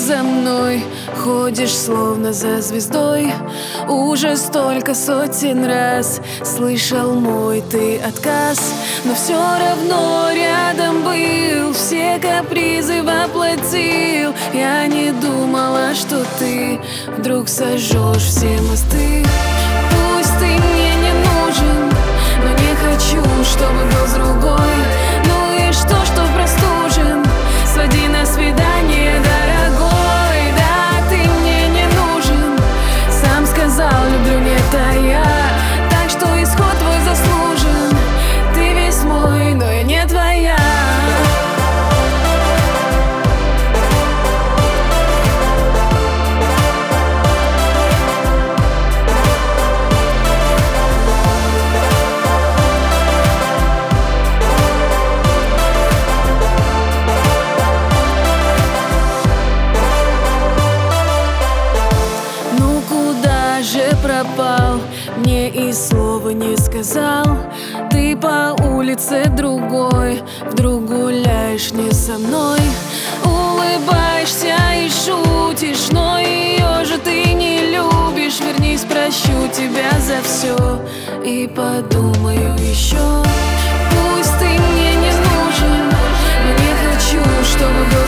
за мной, ходишь словно за звездой. Уже столько сотен раз слышал мой ты отказ, но все равно рядом был, все капризы воплотил. Я не думала, что ты вдруг сожжешь все мосты. Пусть ты мне не нужен, но не хочу, чтобы был с другой. Ну и что простужен? Своди на свидание, дорогой. Да, ты мне не нужен, сам сказал, люблю не тая. Так что исход твой заслужен. Ты весь мой, но я не твоя. Пропал, мне и слова не сказал. Ты по улице другой, вдруг гуляешь не со мной. Улыбаешься и шутишь, но ее же ты не любишь. Вернись, прощу тебя за все и подумаю еще. Пусть ты мне не нужен, но не хочу, чтобы был